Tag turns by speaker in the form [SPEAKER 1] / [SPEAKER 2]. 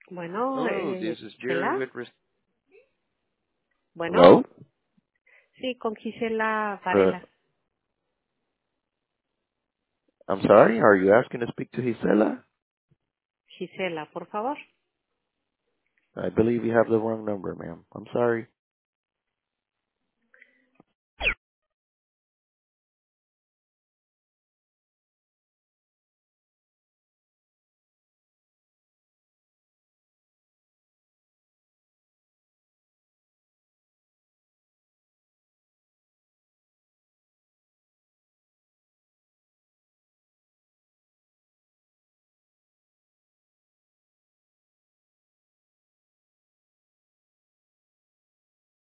[SPEAKER 1] Bueno,
[SPEAKER 2] Hello, this is Jerry
[SPEAKER 1] Gisela.
[SPEAKER 2] with
[SPEAKER 1] Bueno,
[SPEAKER 2] Hello?
[SPEAKER 1] sí, con Gisela
[SPEAKER 2] Uh,
[SPEAKER 1] Varela.
[SPEAKER 2] I'm sorry, are you asking to speak to Gisela?
[SPEAKER 1] Gisela, por favor.
[SPEAKER 2] I believe you have the wrong number, ma'am. I'm sorry.